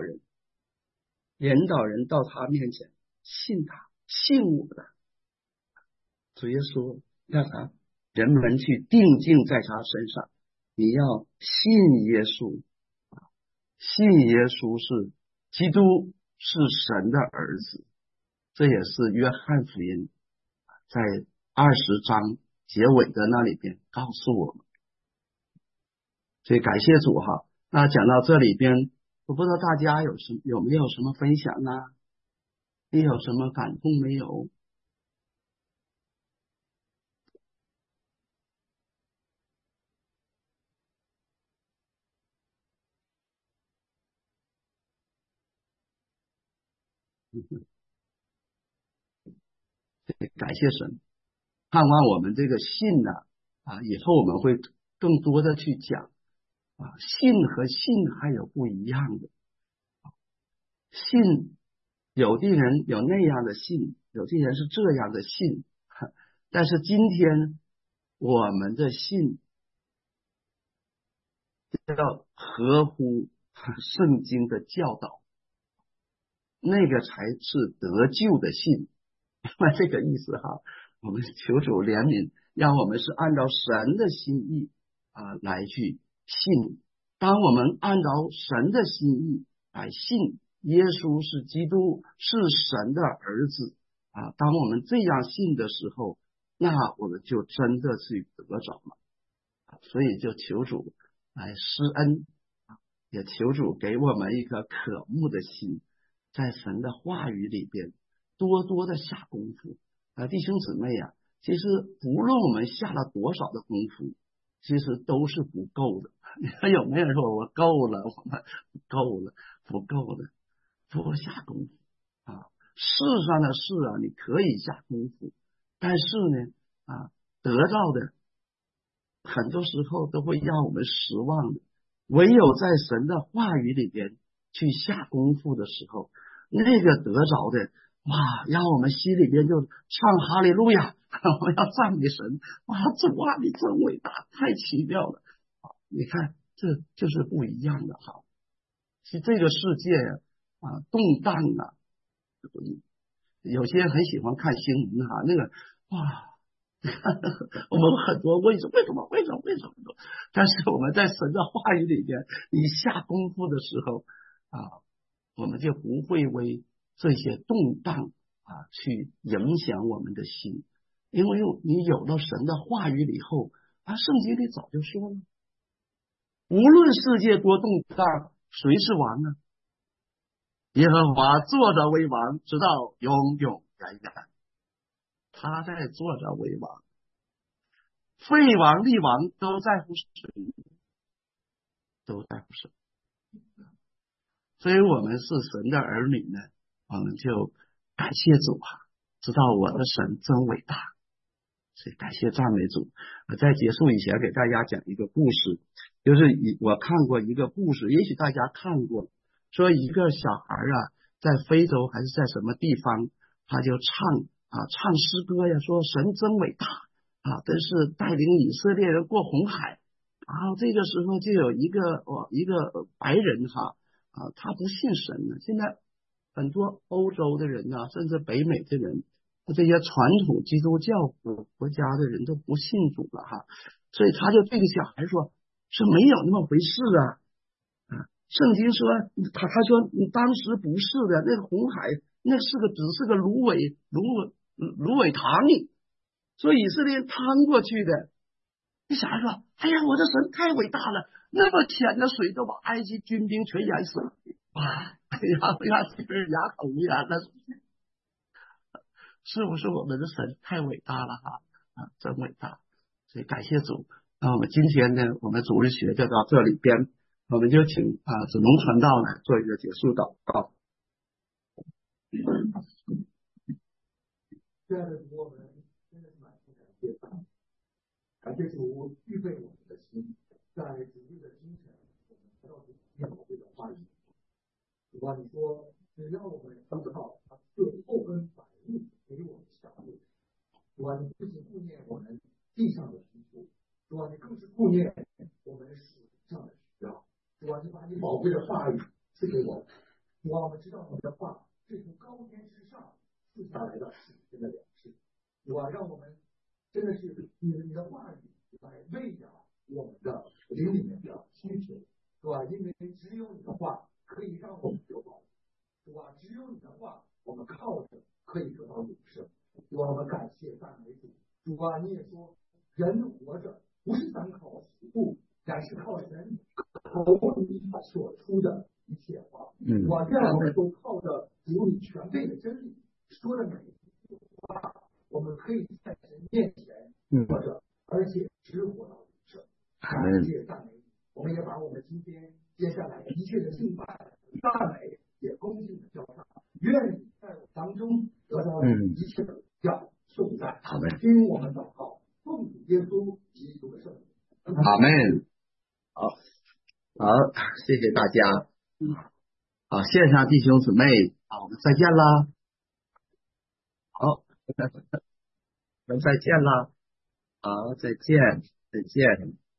人到他面前，信他，信我的。主耶稣让人们去定睛在他身上，你要信耶稣，信耶稣是基督，是神的儿子。这也是约翰福音在20章结尾的那里边告诉我们。所以感谢主哈。那讲到这里边，我不知道大家有没有什么分享啊？你有什么感动没有？ 感谢神，盼望我们这个信呢以后我们会更多的去讲信和信还有不一样的。信有的人有那样的信，有的人是这样的信，但是今天我们的信要合乎圣经的教导，那个才是得救的信。这个意思哈，我们求主怜悯，让我们是按照神的心意来去信。当我们按照神的心意来信耶稣是基督，是神的儿子当我们这样信的时候，那我们就真的是得着了。所以就求主来施恩，也求主给我们一颗渴慕的心，在神的话语里边多多的下功夫弟兄姊妹其实不论我们下了多少的功夫，其实都是不够的。有没有人说我够了？我们够了，不够的，多下功夫世上的事你可以下功夫，但是呢得到的很多时候都会让我们失望的。唯有在神的话语里边去下功夫的时候，那个得着的让我们心里边就唱哈利路亚，我们要赞美神。主你真伟大，太奇妙了。你看这就是不一样的其实这个世界动荡有些人很喜欢看新闻那个我们很多为什么，但是我们在神的话语里边你下功夫的时候我们就不会为这些动荡去影响我们的心，因为你有了神的话语以后圣经里早就说了，无论世界多动荡，谁是王呢？耶和华坐着为王，直到永永远远。他在坐着为王，废王立王都在乎谁？都在乎神。所以我们是神的儿女呢，我们就感谢主知道我的神真伟大，所以感谢赞美主。在结束以前给大家讲一个故事，就是我看过一个故事，也许大家看过，说一个小孩在非洲还是在什么地方，他就唱诗歌说神真伟大真是带领以色列人过红海。然后这个时候就有一个白人他不信神呢。现在很多欧洲的人甚至北美的人，这些传统基督教国家的人都不信主了所以他就对这个小孩说没有那么回事圣经说他说你当时不是的，那个红海那只是个芦苇塘，所以以色列人趟过去的。那小孩说哎呀，我的神太伟大了，那么浅的水都把埃及军兵全淹死了这个哑口无言了，是不是我们的神太伟大了真伟大。所以感谢主。那我们今天呢，我们主日学就到这里边，我们就请子龙传道来做一个结束祷告。 亲爱的主，我们真的是满心感谢感谢主预备我们的心，在主日的清晨，我们来到主念宝贵的话语。主你说只要我们祷告，就厚恩百物给我们享用。主你不仅顾念我们地上的需求，主你更是顾念我们属上的需要。主你把你宝贵的话语赐给我们。主我们知道你的话是从高天之上赐下来的属天的粮食。主让我们真的是你的话语来喂养我们的灵里面的需求，因为只有你的话可以让我们得饱，只有你的话我们靠着可以得到永生。我们感谢赞美主。你也说人活着不是单靠食物，乃是靠神口里所出的一切话。愿我们都靠着主你全备的真理说的每一句话，我们可以在神面前活着，而且只活到永生。感谢赞美。我们也把我们今天接下来一切的敬拜赞美也恭敬的交上，愿你在我当中得到一切的荣耀， 同在。 好的， 听我们祷告，奉主耶稣基督的圣名。 阿门。好，谢谢大家。好，线上弟兄姊妹，我们再见啦。好，我们再见啦。好，再见，再见。